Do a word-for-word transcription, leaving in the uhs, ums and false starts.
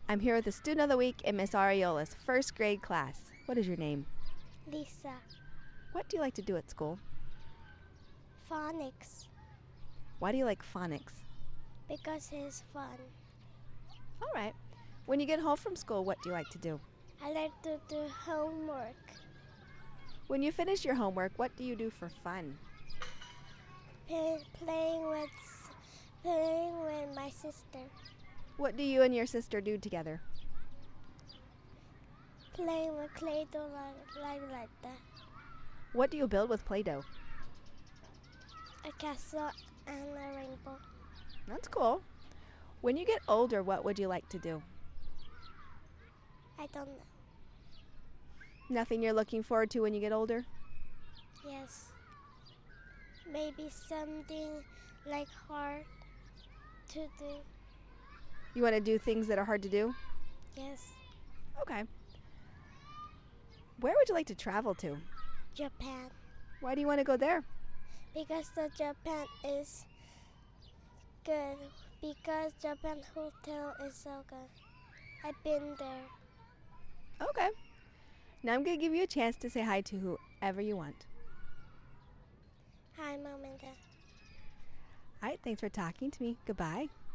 I'm here with the student of the week in Miss Ariola's first grade class. What is your name? Lisa. What do you like to do at school? Phonics. Why do you like phonics? Because it's fun. All right. When you get home from school, what do you like to do? I like to do homework. When you finish your homework, what do you do for fun? Play, playing with playing with my sister. What do you and your sister do together? Playing with Play-Doh like, like, like that. What do you build with Play-Doh? A castle and a rainbow. That's cool. When you get older, what would you like to do? I don't know. Nothing you're looking forward to when you get older? Yes. Maybe something like hard to do. You want to do things that are hard to do? Yes. Okay. Where would you like to travel to? Japan. Why do you want to go there? Because the Japan is good. Because Japan hotel is so good. I've been there. Okay. Now I'm going to give you a chance to say hi to whoever you want. Hi, Mom and Dad. All right, thanks for talking to me. Goodbye.